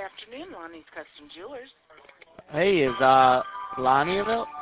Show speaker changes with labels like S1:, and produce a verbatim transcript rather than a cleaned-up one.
S1: afternoon, Lonnie's Custom Jewelers.
S2: Hey, is uh Lonnie available?